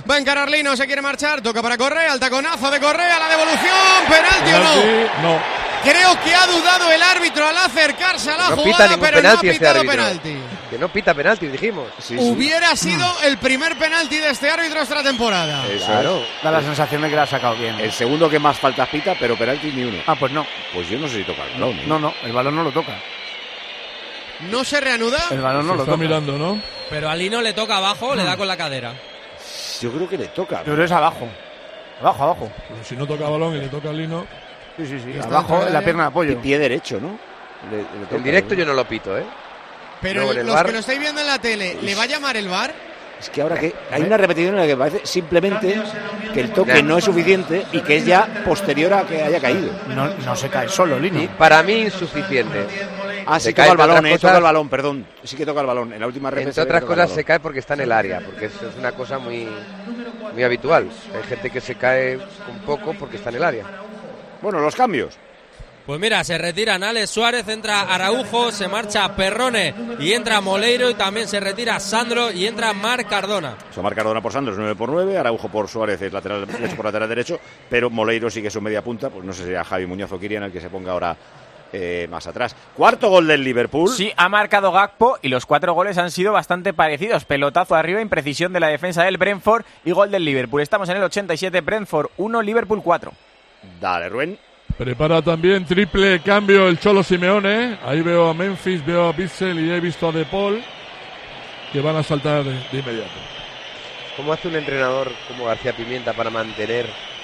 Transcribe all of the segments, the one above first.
Va a encarar Lino, se quiere marchar, toca para Correa, el taconazo de Correa, la devolución, penalti o no. No. Creo que ha dudado el árbitro al acercarse a la jugada, pero no ha pitado penalti. Que no pita penalti, dijimos. Hubiera sido el primer penalti de este árbitro esta temporada. Claro. Da la sensación de que la ha sacado bien. El segundo que más faltas pita, pero penalti ni uno. Ah, pues no. Pues yo no sé si toca el balón. No, el balón no lo toca. ¿No se reanuda? El balón no lo toca. Está mirando, ¿no? Pero a Lino le toca abajo, le da con la cadera. Yo creo que le toca. Yo creo que es abajo. Abajo. Pero si no toca balón y le toca a Lino. Sí. Abajo en la pierna de apoyo. Y pie derecho, ¿no? Le toca, en directo yo no lo pito, ¿eh? Pero no, los que lo estáis viendo en la tele, ¿le va a llamar el VAR? Es que ahora que hay una repetición en la que parece simplemente que el toque no es suficiente y que es ya posterior a que haya caído. No se cae solo, Lino. Para mí insuficiente. Sí toca el balón, toca el balón, perdón. Sí que toca el balón. En la última repetición. Entre otras cosas se cae porque está en el área, porque es una cosa muy habitual. Hay gente que se cae un poco porque está en el área. Bueno, los cambios. Pues mira, se retiran Alex Suárez, entra Araujo, se marcha Perrone y entra Moleiro, y también se retira Sandro y entra Marc Cardona. Marc Cardona por Sandro es 9/9, Araujo por Suárez es lateral derecho por lateral derecho, pero Moleiro sí que es un media punta, pues no sé si a Javi Muñoz o Kirian el que se ponga ahora más atrás. Cuarto gol del Liverpool. Sí, ha marcado Gakpo y los 4 goles han sido bastante parecidos. Pelotazo arriba, imprecisión de la defensa del Brentford y gol del Liverpool. Estamos en el 87, Brentford 1, Liverpool 4. Dale, Rubén. Prepara también triple cambio el Cholo Simeone. Ahí veo a Memphis, veo a Bitzel y he visto a De Paul, que van a saltar de inmediato. ¿Cómo hace un entrenador como García Pimienta para mantener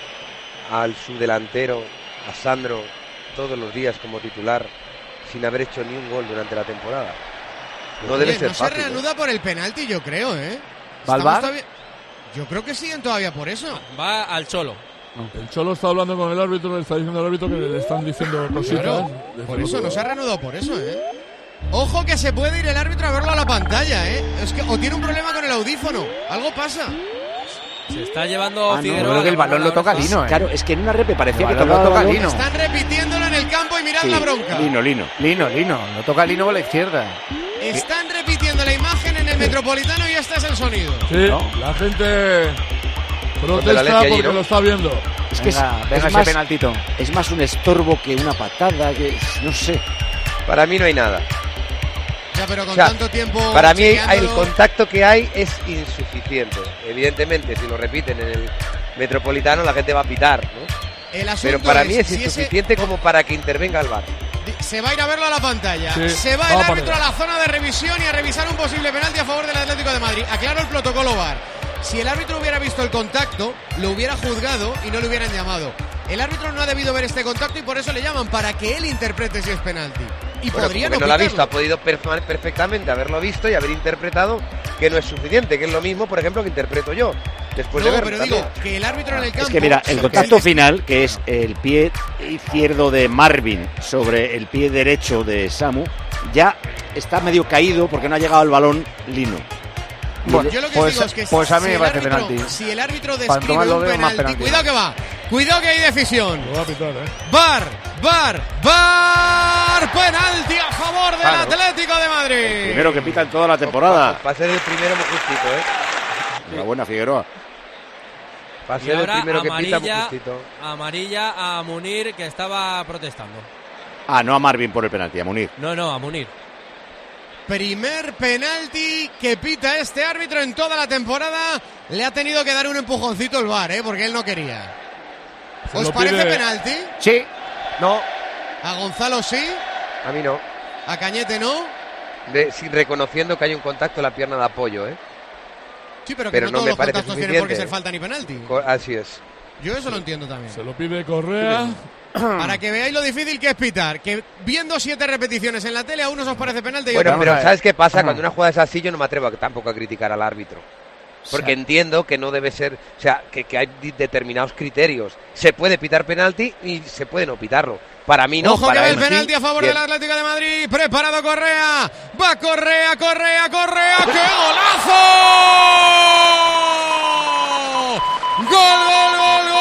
al subdelantero, a Sandro, todos los días como titular, sin haber hecho ni un gol durante la temporada? No debe ser fácil. No se reanuda por el penalti, yo creo, ¿eh? ¿Va al VAR? Yo creo que siguen todavía por eso. Va al Cholo. El Cholo está hablando con el árbitro, le está diciendo al árbitro que le están diciendo cositas. Claro, por eso no se ha reanudado por eso, ¿eh? Ojo que se puede ir el árbitro a verlo a la pantalla, ¿eh? Es que o tiene un problema con el audífono, algo pasa. Se está llevando Figueroa. No, creo que el balón lo toca Lino, ¿eh? Claro, es que en una repe parecía que lo toca Lino. Están repitiéndolo en el campo y mirad la bronca. Lino. Lo toca Lino por la izquierda. Están repitiendo la imagen en el Metropolitano y este es el sonido. Sí, ¿no? La gente protesta porque lo está viendo. Es que venga es ese más, penaltito. Es más un estorbo que una patada, que no sé. Para mí no hay nada. Ya, pero con tanto tiempo. Para mí el contacto que hay es insuficiente. Evidentemente, si lo repiten en el Metropolitano, la gente va a pitar, ¿no? Pero para mí es insuficiente como para que intervenga el VAR. Se va a ir a verlo a la pantalla. Sí, se va el árbitro a la zona de revisión y a revisar un posible penalti a favor del Atlético de Madrid. Aclaro el protocolo VAR. Si el árbitro hubiera visto el contacto, lo hubiera juzgado y no le hubieran llamado. El árbitro no ha debido ver este contacto y por eso le llaman, para que él interprete si es penalti. Y podría no lo ha visto, ha podido perfectamente haberlo visto y haber interpretado que no es suficiente, que es lo mismo, por ejemplo, que interpreto yo. Después de verlo, pero digo que el árbitro en el campo... Es que mira, el contacto final, que es el pie izquierdo de Marvin sobre el pie derecho de Samu, ya está medio caído porque no ha llegado al balón Lino. Bueno, yo lo que digo es que pues a mí me parece penalti. Si el árbitro describe un penalti, cuidado que va, cuidado que hay decisión. Lo va a pitar, VAR, penalti a favor del Atlético de Madrid. El primero que pita en toda la temporada. Va a ser el primero muy justito, Enhorabuena, Figueroa. Va a ser el primero que pita muy justito. Amarilla a Munir, que estaba protestando. No a Marvin por el penalti, a Munir. No, a Munir. Primer penalti que pita este árbitro en toda la temporada. Le ha tenido que dar un empujoncito el VAR, porque él no quería. ¿Os parece penalti? Sí. No. ¿A Gonzalo sí? A mí no. ¿A Cañete no? Sí, reconociendo que hay un contacto en la pierna de apoyo, Sí, pero que no todos los contactos tienen por qué ser falta ni penalti. Así es. Yo eso lo entiendo también. Se lo pide Correa. Para que veáis lo difícil que es pitar. Que viendo 7 repeticiones en la tele a unos os parece penalti. Bueno, pero ¿sabes qué pasa? Cuando una jugada es así, yo no me atrevo tampoco a criticar al árbitro. Porque entiendo que no debe ser... O sea, que hay determinados criterios. Se puede pitar penalti y se puede no pitarlo. Para mí no. Ojo para que ve él el penalti a favor del Atlético de Madrid. Preparado Correa. Va Correa. ¡Qué golazo! ¡Gol!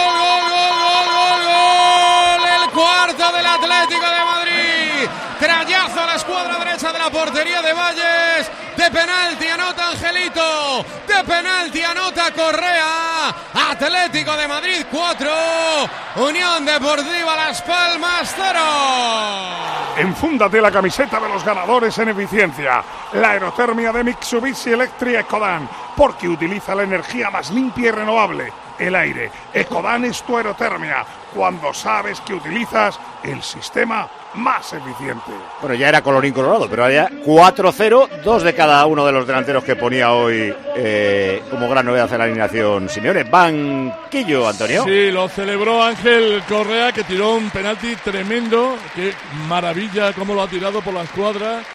El cuarto del Atlético de Madrid. Trayazo a la escuadra derecha de la portería de Valles. De penalti anota Angelito. De penalti anota Correa. Atlético de Madrid 4. Unión Deportiva Las Palmas 0. Enfúndate la camiseta de los ganadores en eficiencia. La aerotermia de Mitsubishi Electric Ecodan, porque utiliza la energía más limpia y renovable, el aire. Ecodan es tu aerotermia, cuando sabes que utilizas el sistema más eficiente. Bueno, ya era colorín colorado, pero ahora ya 4-0, 2 de cada uno de los delanteros que ponía hoy como gran novedad en la alineación Simeone. Banquillo, Antonio. Sí, lo celebró Ángel Correa, que tiró un penalti tremendo. Qué maravilla cómo lo ha tirado por la escuadra.